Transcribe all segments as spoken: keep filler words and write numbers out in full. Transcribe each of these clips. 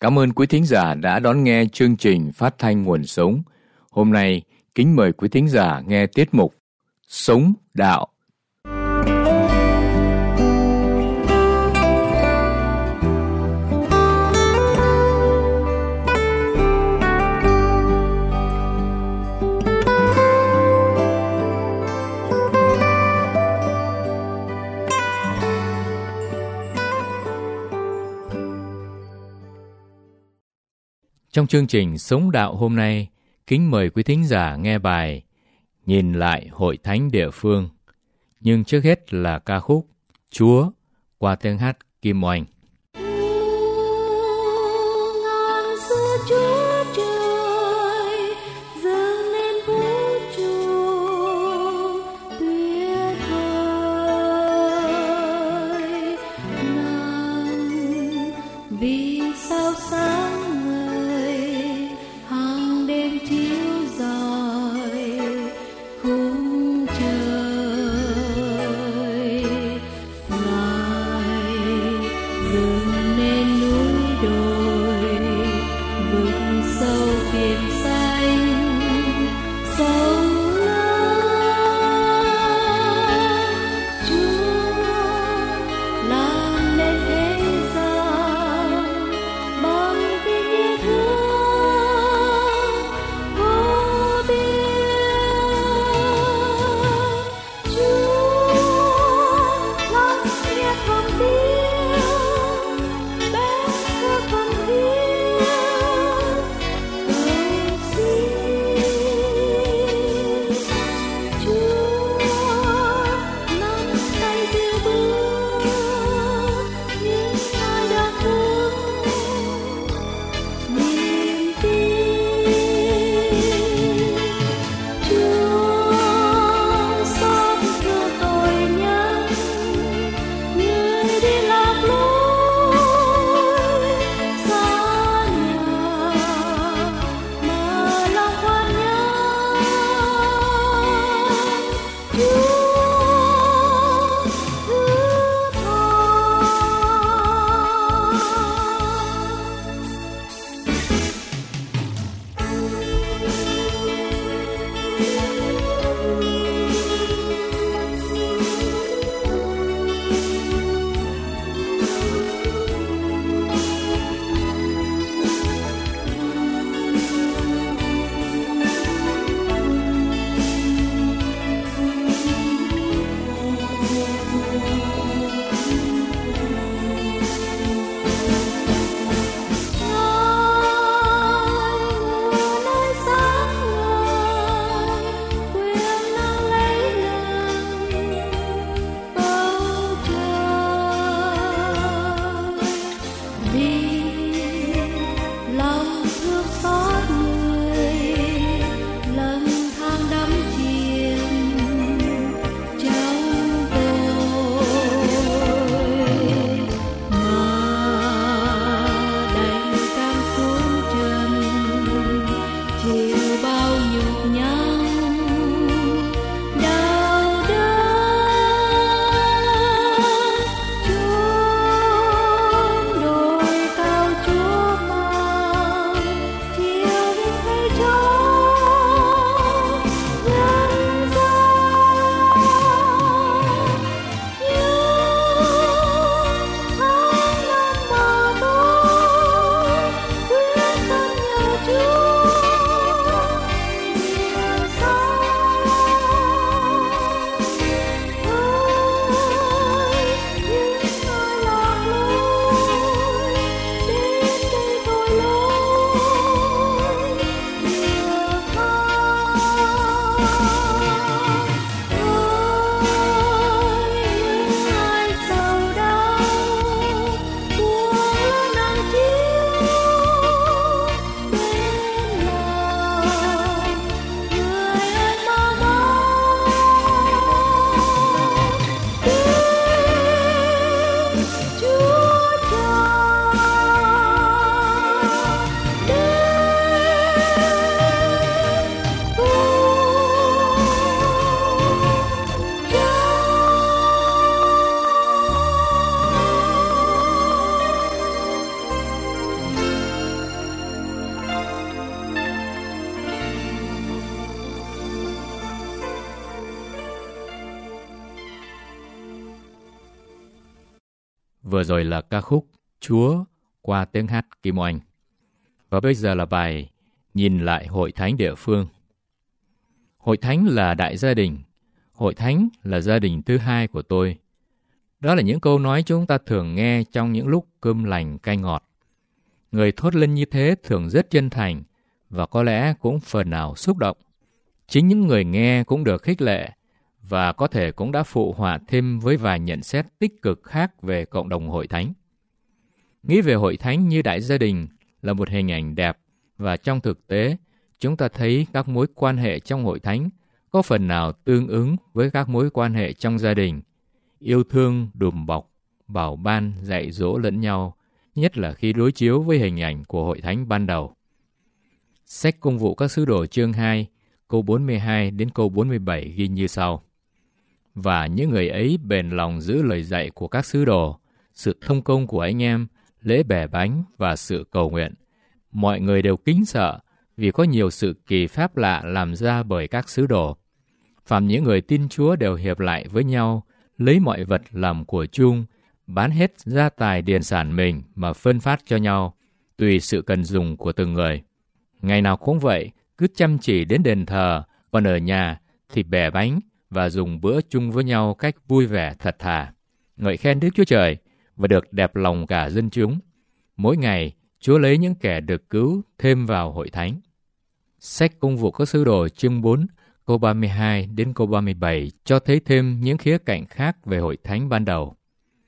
Cảm ơn quý thính giả đã đón nghe chương trình Phát thanh Nguồn Sống. Hôm nay, kính mời quý thính giả nghe tiết mục Sống Đạo. Trong chương trình Sống Đạo hôm nay, kính mời quý thính giả nghe bài Nhìn lại hội thánh địa phương. Nhưng trước hết là ca khúc Chúa qua tiếng hát Kim Oanh. Hãy Vừa rồi là ca khúc Chúa qua tiếng hát Kim Oanh. Và bây giờ là bài Nhìn lại hội thánh địa phương. Hội thánh là đại gia đình. Hội thánh là gia đình thứ hai của tôi. Đó là những câu nói chúng ta thường nghe trong những lúc cơm lành canh ngọt. Người thốt lên như thế thường rất chân thành và có lẽ cũng phần nào xúc động. Chính những người nghe cũng được khích lệ và có thể cũng đã phụ họa thêm với vài nhận xét tích cực khác về cộng đồng hội thánh. Nghĩ về hội thánh như đại gia đình là một hình ảnh đẹp và trong thực tế, chúng ta thấy các mối quan hệ trong hội thánh có phần nào tương ứng với các mối quan hệ trong gia đình. Yêu thương, đùm bọc, bảo ban, dạy dỗ lẫn nhau, nhất là khi đối chiếu với hình ảnh của hội thánh ban đầu. Sách Công vụ các sứ đồ chương hai, câu bốn mươi hai đến câu bốn mươi bảy ghi như sau. Và những người ấy bền lòng giữ lời dạy của các sứ đồ, sự thông công của anh em, lễ bẻ bánh và sự cầu nguyện. Mọi người đều kính sợ vì có nhiều sự kỳ pháp lạ làm ra bởi các sứ đồ. Phạm những người tin Chúa đều hiệp lại với nhau, lấy mọi vật làm của chung, bán hết gia tài điền sản mình mà phân phát cho nhau, tùy sự cần dùng của từng người. Ngày nào cũng vậy, cứ chăm chỉ đến đền thờ, còn ở nhà thì bẻ bánh và dùng bữa chung với nhau cách vui vẻ thật thà, ngợi khen Đức Chúa Trời và được đẹp lòng cả dân chúng. Mỗi ngày, Chúa lấy những kẻ được cứu thêm vào hội thánh. Sách Công vụ các sứ đồ chương bốn, câu ba mươi hai đến câu ba mươi bảy cho thấy thêm những khía cạnh khác về hội thánh ban đầu.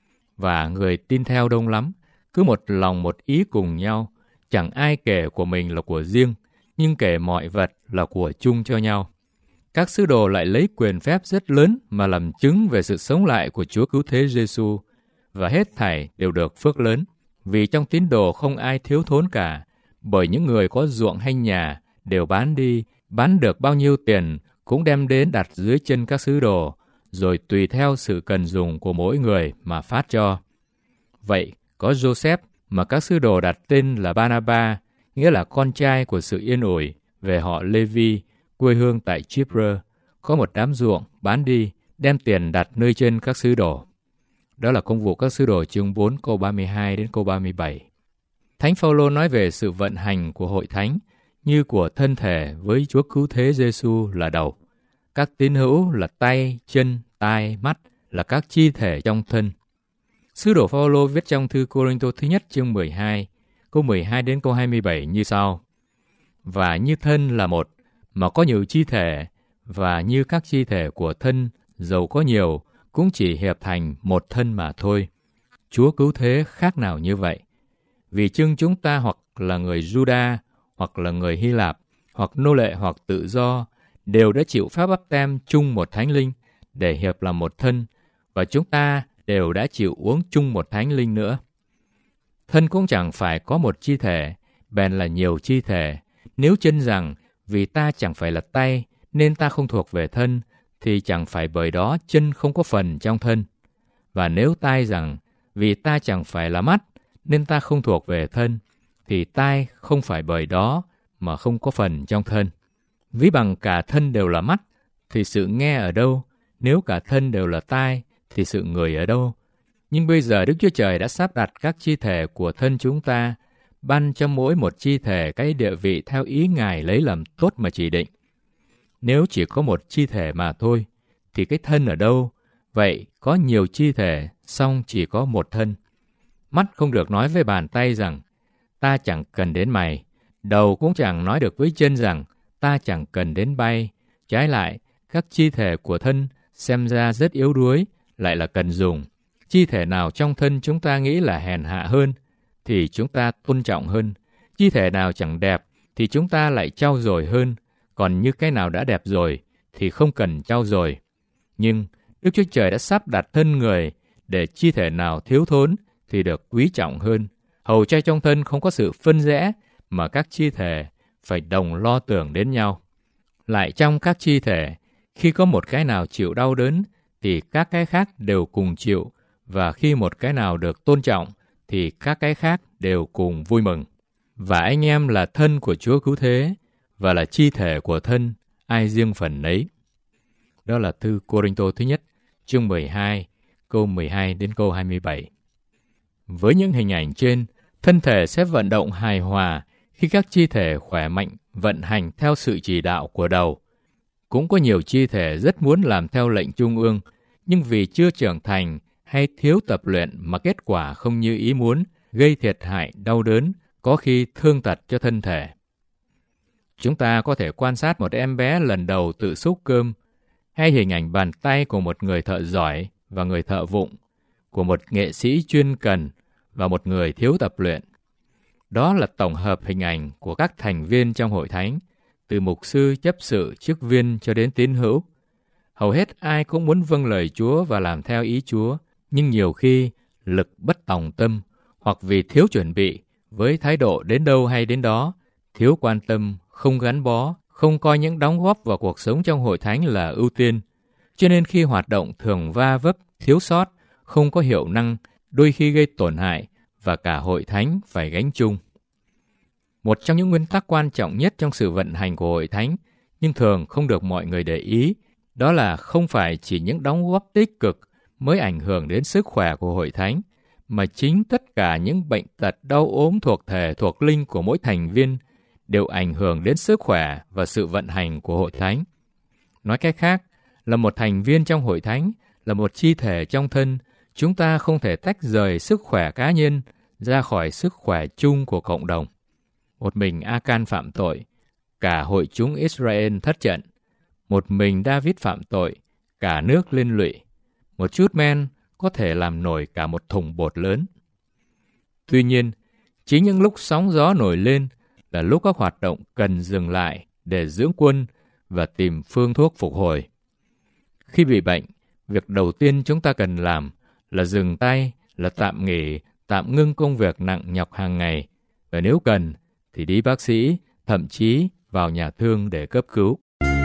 Và người tin theo đông lắm, cứ một lòng một ý cùng nhau, chẳng ai kể của mình là của riêng, nhưng kể mọi vật là của chung cho nhau. Các sứ đồ lại lấy quyền phép rất lớn mà làm chứng về sự sống lại của Chúa Cứu Thế Giêsu, và hết thảy đều được phước lớn, vì trong tín đồ không ai thiếu thốn cả, bởi những người có ruộng hay nhà đều bán đi, bán được bao nhiêu tiền cũng đem đến đặt dưới chân các sứ đồ, rồi tùy theo sự cần dùng của mỗi người mà phát cho. Vậy, có Joseph mà các sứ đồ đặt tên là Barnaba, nghĩa là con trai của sự yên ủi, về họ Lê-vi, quê hương tại Chipre, có một đám ruộng bán đi, đem tiền đặt nơi chân các sứ đồ. Đó là Công vụ các sứ đồ chương bốn câu ba mươi hai đến câu ba mươi bảy. Thánh Phaolô nói về sự vận hành của hội thánh như của thân thể với Chúa Cứu Thế Giêsu là đầu. Các tín hữu là tay, chân, tai, mắt là các chi thể trong thân. Sứ đồ Phaolô viết trong thư Cô-rinh-tô thứ nhất chương mười hai, câu mười hai đến câu hai mươi bảy như sau. Và như thân là một, mà có nhiều chi thể, và như các chi thể của thân, dầu có nhiều, cũng chỉ hiệp thành một thân mà thôi. Chúa Cứu Thế khác nào như vậy? Vì chưng chúng ta hoặc là người Juda, hoặc là người Hy Lạp, hoặc nô lệ hoặc tự do, đều đã chịu phép báp têm chung một thánh linh để hiệp làm một thân, và chúng ta đều đã chịu uống chung một thánh linh nữa. Thân cũng chẳng phải có một chi thể, bèn là nhiều chi thể. Nếu chân rằng, vì ta chẳng phải là tay, nên ta không thuộc về thân, thì chẳng phải bởi đó chân không có phần trong thân. Và nếu tai rằng, vì ta chẳng phải là mắt, nên ta không thuộc về thân, thì tai không phải bởi đó mà không có phần trong thân. Ví bằng cả thân đều là mắt, thì sự nghe ở đâu? Nếu cả thân đều là tai, thì sự ngửi ở đâu? Nhưng bây giờ Đức Chúa Trời đã sắp đặt các chi thể của thân chúng ta, ban cho mỗi một chi thể cái địa vị theo ý Ngài lấy làm tốt mà chỉ định. Nếu chỉ có một chi thể mà thôi, thì cái thân ở đâu? Vậy có nhiều chi thể, song chỉ có một thân. Mắt không được nói với bàn tay rằng, ta chẳng cần đến mày. Đầu cũng chẳng nói được với chân rằng, ta chẳng cần đến bay. Trái lại, các chi thể của thân xem ra rất yếu đuối, lại là cần dùng. Chi thể nào trong thân chúng ta nghĩ là hèn hạ hơn, thì chúng ta tôn trọng hơn. Chi thể nào chẳng đẹp, thì chúng ta lại trau dồi hơn. Còn như cái nào đã đẹp rồi, thì không cần trau dồi. Nhưng Đức Chúa Trời đã sắp đặt thân người, để chi thể nào thiếu thốn, thì được quý trọng hơn. Hầu cho trong thân không có sự phân rẽ, mà các chi thể phải đồng lo tưởng đến nhau. Lại trong các chi thể, khi có một cái nào chịu đau đớn, thì các cái khác đều cùng chịu, và khi một cái nào được tôn trọng, thì các cái khác đều cùng vui mừng. Và anh em là thân của Chúa Cứu Thế, và là chi thể của thân, ai riêng phần nấy. Đó là thư Cô-rinh-tô thứ nhất, chương mười hai, câu mười hai đến câu hai mươi bảy. Với những hình ảnh trên, thân thể sẽ vận động hài hòa khi các chi thể khỏe mạnh vận hành theo sự chỉ đạo của đầu. Cũng có nhiều chi thể rất muốn làm theo lệnh trung ương, nhưng vì chưa trưởng thành hay thiếu tập luyện mà kết quả không như ý muốn, gây thiệt hại đau đớn, có khi thương tật cho thân thể. Chúng ta có thể quan sát một em bé lần đầu tự xúc cơm, hay hình ảnh bàn tay của một người thợ giỏi và người thợ vụng, của một nghệ sĩ chuyên cần và một người thiếu tập luyện. Đó là tổng hợp hình ảnh của các thành viên trong hội thánh, từ mục sư, chấp sự, chức viên cho đến tín hữu. Hầu hết ai cũng muốn vâng lời Chúa và làm theo ý Chúa, nhưng nhiều khi lực bất tòng tâm, hoặc vì thiếu chuẩn bị, với thái độ đến đâu hay đến đó, thiếu quan tâm, không gắn bó, không coi những đóng góp vào cuộc sống trong hội thánh là ưu tiên. Cho nên khi hoạt động thường va vấp, thiếu sót, không có hiệu năng, đôi khi gây tổn hại và cả hội thánh phải gánh chung. Một trong những nguyên tắc quan trọng nhất trong sự vận hành của hội thánh, nhưng thường không được mọi người để ý, đó là không phải chỉ những đóng góp tích cực mới ảnh hưởng đến sức khỏe của hội thánh, mà chính tất cả những bệnh tật đau ốm thuộc thể thuộc linh của mỗi thành viên đều ảnh hưởng đến sức khỏe và sự vận hành của hội thánh. Nói cách khác, là một thành viên trong hội thánh, là một chi thể trong thân, chúng ta không thể tách rời sức khỏe cá nhân ra khỏi sức khỏe chung của cộng đồng. Một mình A-can phạm tội, cả hội chúng Israel thất trận. Một mình David phạm tội, cả nước liên lụy. Một chút men có thể làm nổi cả một thùng bột lớn. Tuy nhiên, chính những lúc sóng gió nổi lên là lúc các hoạt động cần dừng lại để dưỡng quân và tìm phương thuốc phục hồi. Khi bị bệnh, việc đầu tiên chúng ta cần làm là dừng tay, là tạm nghỉ, tạm ngưng công việc nặng nhọc hàng ngày, và nếu cần thì đi bác sĩ, thậm chí vào nhà thương để cấp cứu.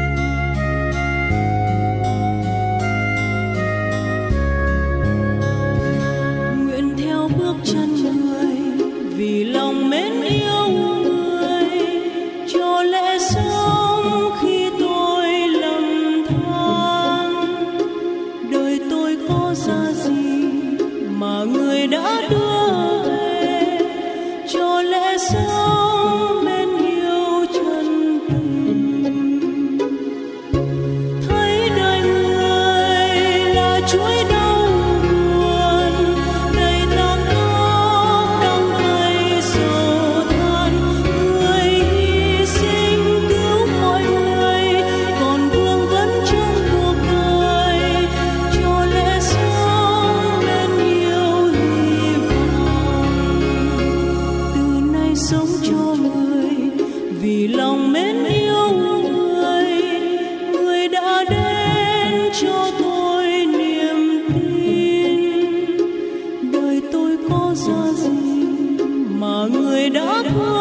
Nguyện theo bước chân người, vì lòng mến yêu người, cho lẽ sống khi tôi lầm than. Đời tôi có ra gì mà người đã đưa về, cho lẽ sống bên yêu chân tình. Thấy đời người là chuỗi đau buồn, đầy tang khóc đắng cay sầu than. Người hy sinh cứu mọi người, còn vương vấn trong cuộc đời, cho lẽ sống bên yêu hy vọng. Từ nay sống cho người, vì lòng mến yêu người, người đã đến cho tôi niềm tin. Đời tôi có ra gì mà người đã thương